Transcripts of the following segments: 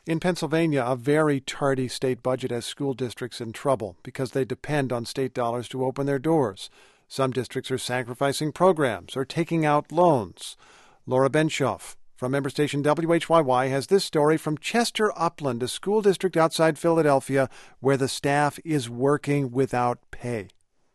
In Pennsylvania, a very tardy state budget has school districts in trouble because they depend on state dollars to open their doors. Some districts are sacrificing programs or taking out loans. Laura Benshoff from member station WHYY has this story from Chester Upland, a school district outside Philadelphia where the staff is working without pay.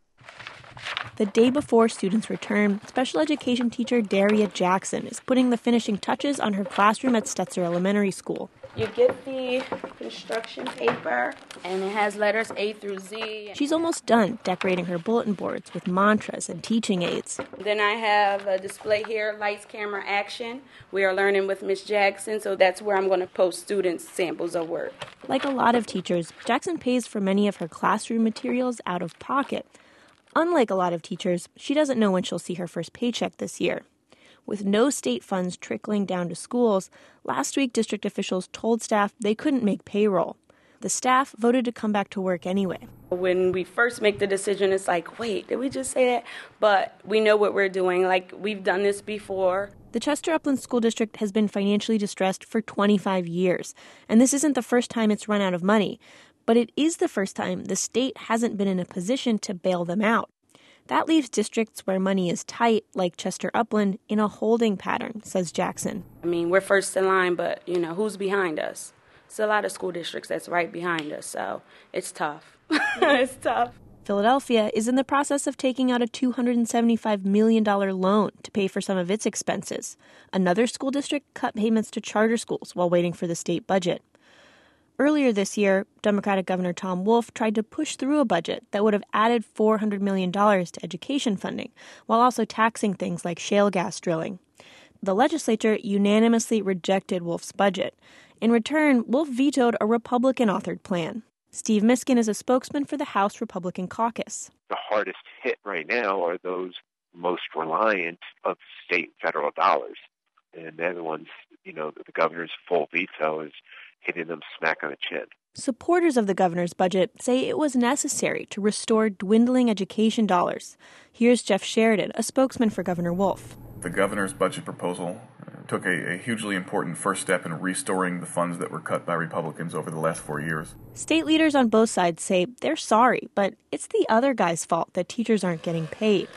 The day before students return, special education teacher Daria Jackson is putting the finishing touches on her classroom at Stetzer Elementary School. You get the construction paper, and it has letters A through Z. She's almost done decorating her bulletin boards with mantras and teaching aids. Then I have a display here, lights, camera, action. We are learning with Miss Jackson, so that's where I'm going to post students' samples of work. Like a lot of teachers, Jackson pays for many of her classroom materials out of pocket. Unlike a lot of teachers, she doesn't know when she'll see her first paycheck this year. With no state funds trickling down to schools, last week district officials told staff they couldn't make payroll. The staff voted to come back to work anyway. When we first make the decision, it's like, wait, did we just say that? But we know what we're doing. Like, we've done this before. The Chester Upland School District has been financially distressed for 25 years, and this isn't the first time it's run out of money. But it is the first time the state hasn't been in a position to bail them out. That leaves districts where money is tight, like Chester Upland, in a holding pattern, says Jackson. I mean, we're first in line, but, who's behind us? It's a lot of school districts that's right behind us, so it's tough. It's tough. Philadelphia is in the process of taking out a $275 million loan to pay for some of its expenses. Another school district cut payments to charter schools while waiting for the state budget. Earlier this year, Democratic Governor Tom Wolf tried to push through a budget that would have added $400 million to education funding, while also taxing things like shale gas drilling. The legislature unanimously rejected Wolf's budget. In return, Wolf vetoed a Republican-authored plan. Steve Miskin is a spokesman for the House Republican caucus. The hardest hit right now are those most reliant of state and federal dollars. And they're the ones, the governor's full veto is hitting them smack on the chin. Supporters of the governor's budget say it was necessary to restore dwindling education dollars. Here's Jeff Sheridan, a spokesman for Governor Wolf. The governor's budget proposal took a hugely important first step in restoring the funds that were cut by Republicans over the last 4 years. State leaders on both sides say they're sorry, but it's the other guy's fault that teachers aren't getting paid.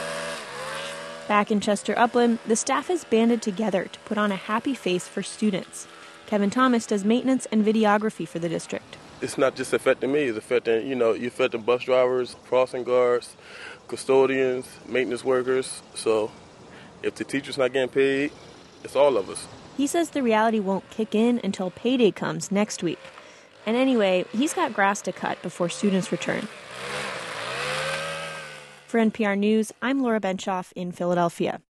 Back in Chester Upland, the staff has banded together to put on a happy face for students. Kevin Thomas does maintenance and videography for the district. It's not just affecting me, it's affecting, you're affecting bus drivers, crossing guards, custodians, maintenance workers. So if the teacher's not getting paid, it's all of us. He says the reality won't kick in until payday comes next week. And anyway, he's got grass to cut before students return. For NPR News, I'm Laura Benshoff in Philadelphia.